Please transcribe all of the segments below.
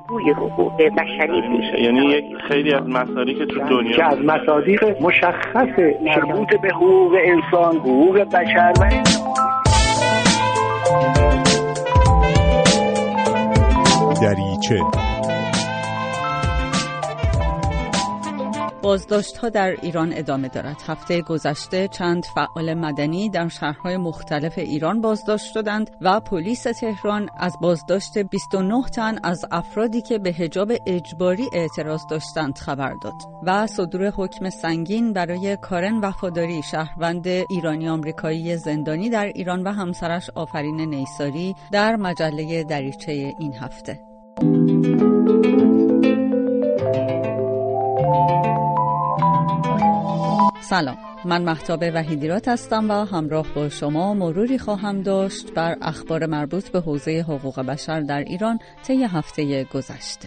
بازگوی حقوق بشری بود. یعنی یک خیلی از مصادیق که تو دنیا که از مصادیق مشخص مربوط به حقوق انسان، حقوق بشر و دریچه. بازداشت‌ها در ایران ادامه دارد. هفته گذشته چند فعال مدنی در شهرهای مختلف ایران بازداشت شدند و پلیس تهران از بازداشت 29 تن از افرادی که به حجاب اجباری اعتراض داشتند خبر داد و صدور حکم سنگین برای کارن وفاداری، شهروند ایرانی آمریکایی زندانی در ایران و همسرش آفرین نیساری در مجله دریچه این هفته. سلام، من مهتاب وحیدیرات هستم و همراه با شما مروری خواهم داشت بر اخبار مربوط به حوزه حقوق بشر در ایران طی هفته گذشته.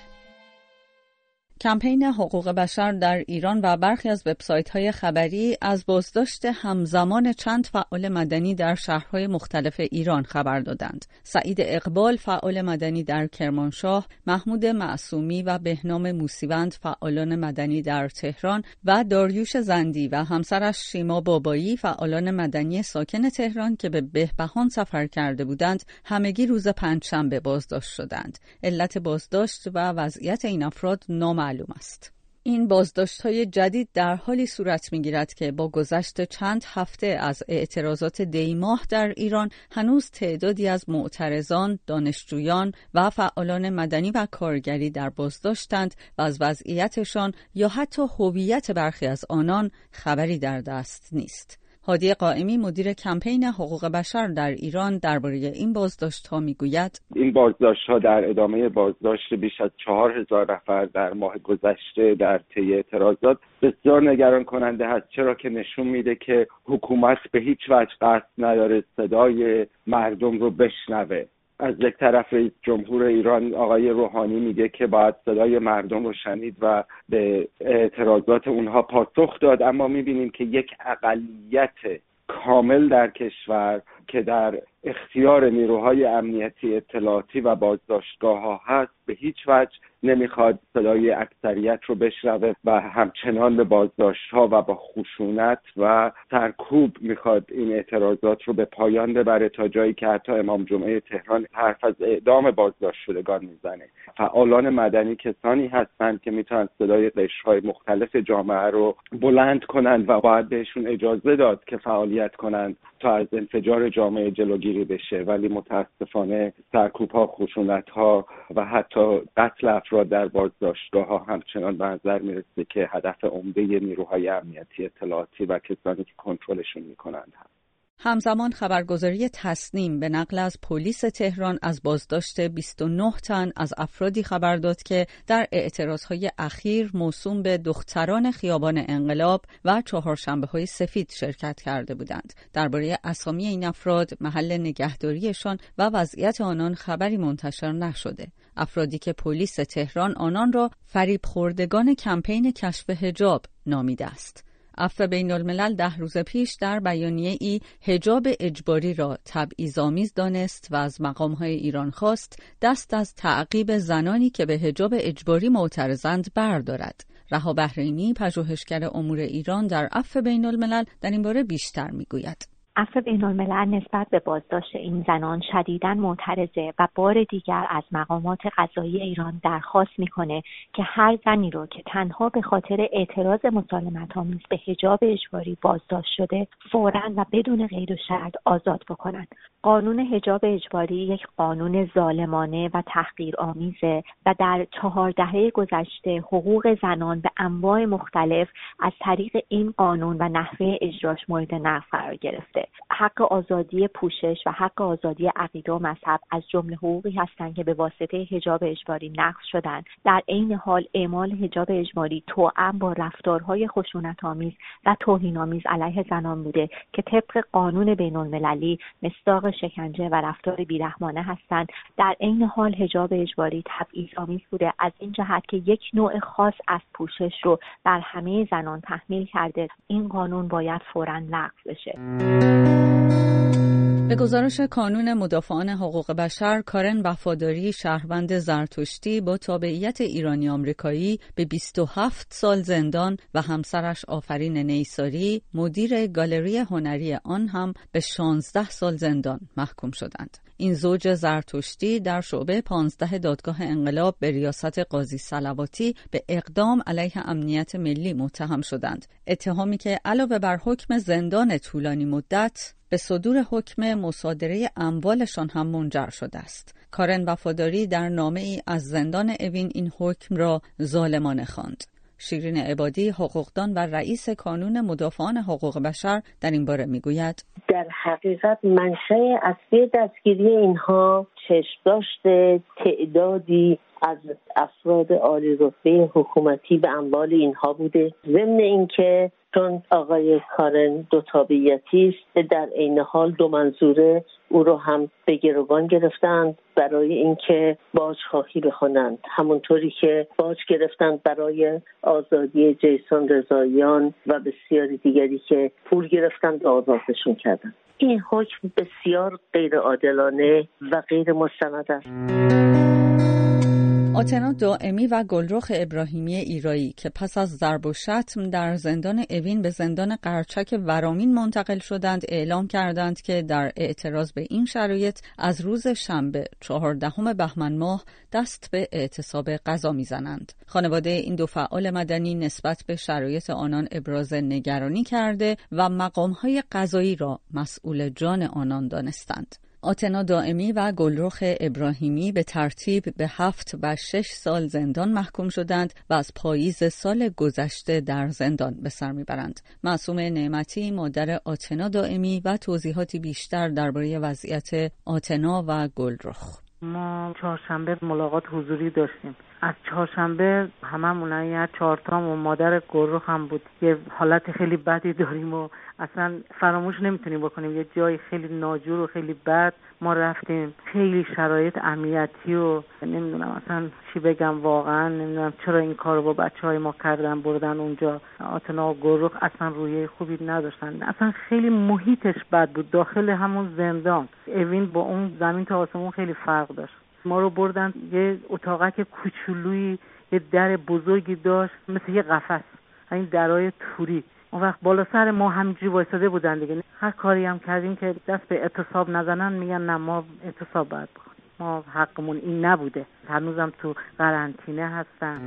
کمپین حقوق بشر در ایران و برخی از وبسایت‌های خبری از بازداشت همزمان چند فعال مدنی در شهرهای مختلف ایران خبر دادند. سعید اقبال، فعال مدنی در کرمانشاه، محمود معصومی و بهنام موسیوند، فعالان مدنی در تهران و داریوش زندی و همسرش شیما بابایی، فعالان مدنی ساکن تهران که به بهبهان سفر کرده بودند، همگی روز پنجشنبه بازداشت شدند. علت بازداشت و وضعیت این افراد نامعلوم است. این بازداشت‌های جدید در حالی صورت می‌گیرد که با گذشت چند هفته از اعتراضات دی‌ماه در ایران هنوز تعدادی از معترضان، دانشجویان و فعالان مدنی و کارگری در بازداشتند و از وضعیتشان یا حتی هویت برخی از آنان خبری در دست نیست. هادی قائمی، مدیر کمپین حقوق بشر در ایران، درباره این بازداشت‌ها میگوید: این بازداشت‌ها در ادامه بازداشت بیش از 4000 نفر در ماه گذشته در طی اعتراضات بسیار نگران کننده است، چرا که نشون میده که حکومت به هیچ وجه قصد نداره صدای مردم رو بشنوه. از یک طرف رئیس جمهور ایران آقای روحانی میگه که باید صدای مردم رو شنید و به اعتراضات اونها پاسخ داد، اما میبینیم که یک اقلیت کامل در کشور که در اختیار نیروهای امنیتی اطلاعاتی و بازداشتگاه‌ها هست به هیچ وجه نمیخواد صدای اکثریت رو بشنوه و همچنان به بازداشت‌ها و با خشونت و سرکوب میخواد این اعتراضات رو به پایان ببره، تا جایی که حتی امام جمعه تهران حرف از اعدام بازداشت شدگان میزنه. فعالان مدنی کسانی هستند که میتونن صدای قشرهای مختلف جامعه رو بلند کنند و باید بهشون اجازه داد که فعالیت کنند تا از انفجار جامعه جلوگیری بشه، ولی متاسفانه سرکوب‌ها، خشونت‌ها و حتی قتل افراد در بازداشتگاه‌ها همچنان به نظر میرسه که هدف عمده نیروهای امنیتی اطلاعاتی و کسانی که کنترلشون میکنند. همزمان خبرگزاری تصنیم به نقل از پلیس تهران از بازداشت 29 تن از افرادی خبر داد که در اعتراضهای اخیر موسوم به دختران خیابان انقلاب و چهارشنبه‌های سفید شرکت کرده بودند. درباره اسامی این افراد، محل نگهداریشان و وضعیت آنان خبری منتشر نشده. افرادی که پلیس تهران آنان را فریب خوردگان کمپین کشف حجاب نامیده است. عفو بین‌الملل 10 روز پیش در بیانیه‌ای حجاب اجباری را تبعیض‌آمیز دانست و از مقام‌های ایران خواست دست از تعقیب زنانی که به حجاب اجباری معترضند بردارد. رها بحرینی، پژوهشگر امور ایران در عفو بین‌الملل، در این باره بیشتر می‌گوید. عفو بین‌الملل نسبت به بازداشت این زنان شدیداً معترضه و بار دیگر از مقامات قضایی ایران درخواست میکنه که هر زنی رو که تنها به خاطر اعتراض مسالمت‌آمیز به حجاب اجباری بازداشت شده فوراً و بدون قید و شرط آزاد بکنند. قانون حجاب اجباری یک قانون ظالمانه و تحقیرآمیزه و در 4 دهه گذشته حقوق زنان به انواع مختلف از طریق این قانون و نحوه اجراش مورد نقض قرار گرفته. حق آزادی پوشش و حق آزادی عقیده و مذهب از جمله حقوقی هستند که به واسطه حجاب اجباری نقض شدند. در عین حال اعمال حجاب اجباری توأم با رفتارهای خشونت‌آمیز و توهین‌آمیز علیه زنان بوده که طبق قانون بین‌المللی مصداق شکنجه و رفتار بیرحمانه هستند. در عین حال حجاب اجباری تبعیض‌آمیز بوده از این جهت که یک نوع خاص از پوشش رو بر همه زنان تحمیل کرده. این قانون باید فوراً لغو بشه. به گزارش کانون مدافعان حقوق بشر، کارن وفاداری، شهروند زرتشتی با تابعیت ایرانی آمریکایی، به 27 سال زندان و همسرش آفرین نیساری، مدیر گالری هنری آن هم به 16 سال زندان محکوم شدند. این زوج زرتشتی در شعبه 15 دادگاه انقلاب به ریاست قاضی صلواتی به اقدام علیه امنیت ملی متهم شدند. اتهامی که علاوه بر حکم زندان طولانی مدت به صدور حکم مصادره اموالشان هم منجر شده است. کارن وفاداری در نامه‌ای از زندان اوین این حکم را ظالمانه خواند. شیرین عبادی، حقوقدان و رئیس کانون مدافعان حقوق بشر، در این باره میگوید: در حقیقت منشأ اصلی دستگیری اینها چشم داشته تعدادی از افراد عالی رتبه حکومتی به اموال اینها بوده. ضمن اینکه چون آقای کارن دو تابعیتی است، در عین حال دو منظوره او رو هم به گروگان گرفتند برای اینکه باج خواهی بخونند، همونطوری که باج گرفتند برای آزادی جیسون رضاییان و بسیاری دیگری که پول گرفتند و آزادشون کردند. این حکم بسیار غیر عادلانه و غیر مستند است. آتنا دائمی و گلرخ ابراهیمی ایرایی که پس از ضرب و شتم در زندان اوین به زندان قرچک ورامین منتقل شدند، اعلام کردند که در اعتراض به این شرایط از روز شنبه 14 بهمن ماه دست به اعتصاب غذا میزنند. خانواده این دو فعال مدنی نسبت به شرایط آنان ابراز نگرانی کرده و مقام‌های قضایی را مسئول جان آنان دانستند. آتنا دائمی و گلرخ ابراهیمی به ترتیب به 7 و 6 سال زندان محکوم شدند و از پاییز سال گذشته در زندان به سر میبرند. معصومه نعمتی، مادر آتنا دائمی، و توضیحاتی بیشتر درباره وضعیت آتنا و گلرخ. ما چهارشنبه ملاقات حضوری داشتیم. از چهارشنبه هممون 4 تا و مادر گلرخ هم بود. یه حالت خیلی بدی داریم و اصلا فراموش نمیتونیم بکنیم. یه جای خیلی ناجور و خیلی بد ما رفتیم. خیلی شرایط امنیتی و نمیدونم اصلا چی بگم، واقعا نمیدونم چرا این کارو با بچهای ما کردن، بردن اونجا. آتنا و گلرخ اصلا رویه خوبی نداشتن، اصلا خیلی محیطش بد بود. داخل همون زندان اوین با اون زمین تا آسمون خیلی فرق داشت. ما رو بردن یه اتاقک کوچولویی، یه در بزرگی داشت مثل یه قفس، این درای توری. اون وقت بالا سر ما همینجوری وایساده بودن دیگه. هر کاری هم کردیم که دست به اعتصاب نزنن، میگن نه ما اعتصاب باید بکنیم، ما حقمون این نبوده. هنوزم تو قرنطینه هستن.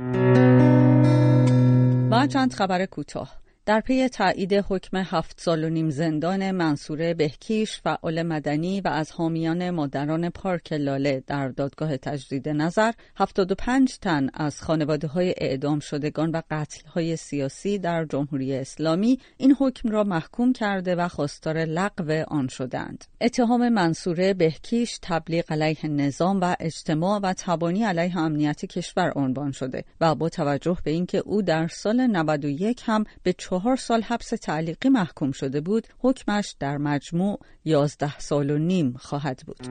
با چند خبر کوتاه. در پی تایید حکم 7 سال و نیم زندان منصوره بهکیش، فعال مدنی و از حامیان مادران پارک لاله در دادگاه تجدید نظر، 75 تن از خانواده‌های اعدام شدگان و قتل‌های سیاسی در جمهوری اسلامی این حکم را محکوم کرده و خواستار لغو آن شدند. اتهام منصوره بهکیش تبلیغ علیه نظام و اجتماع و تبانی علیه امنیت کشور عنوان شده و با توجه به اینکه او در سال 91 هم به 4 سال حبس تعلیقی محکوم شده بود، حکمش در مجموع 11 سال و نیم خواهد بود.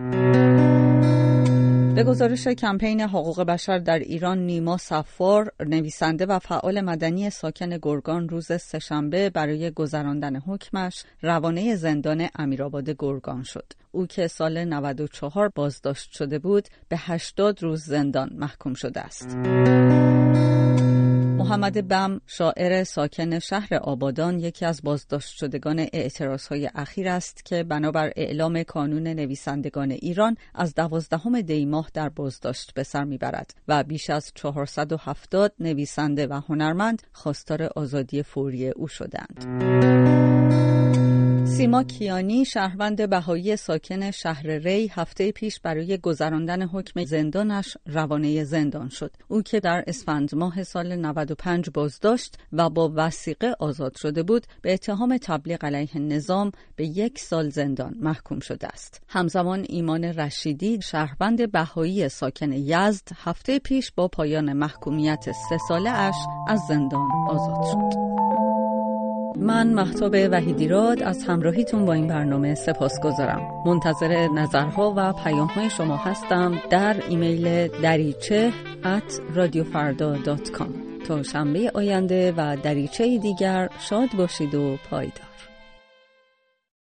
به گزارش کمپین حقوق بشر در ایران، نیما صفار، نویسنده و فعال مدنی ساکن گرگان، روز سه‌شنبه برای گذراندن حکمش روانه زندان امیرآباد گرگان شد. او که سال 94 بازداشت شده بود، به 80 روز زندان محکوم شده است. محمد بم، شاعر ساکن شهر آبادان، یکی از بازداشت شدگان اعتراضهای اخیر است که بنابر اعلام کانون نویسندگان ایران از 12 دی ماه در بازداشت به سر میبرد و بیش از 470 نویسنده و هنرمند خواستار آزادی فوری او شدند. سیما کیانی، شهروند بهایی ساکن شهر ری، هفته پیش برای گذراندن حکم زندانش روانه زندان شد. او که در اسفند ماه سال 95 بازداشت و با وثیقه آزاد شده بود، به اتهام تبلیغ علیه نظام به 1 سال زندان محکوم شده است. همزمان ایمان رشیدی، شهروند بهایی ساکن یزد، هفته پیش با پایان محکومیت 3 ساله اش از زندان آزاد شد. من مهتاب وحیدیراد از همراهیتون با این برنامه سپاسگزارم. منتظر نظرها و پیام‌های شما هستم در ایمیل dariche@radiofarda.com. تا شنبه آینده و دریچه دیگر شاد باشید و پایدار.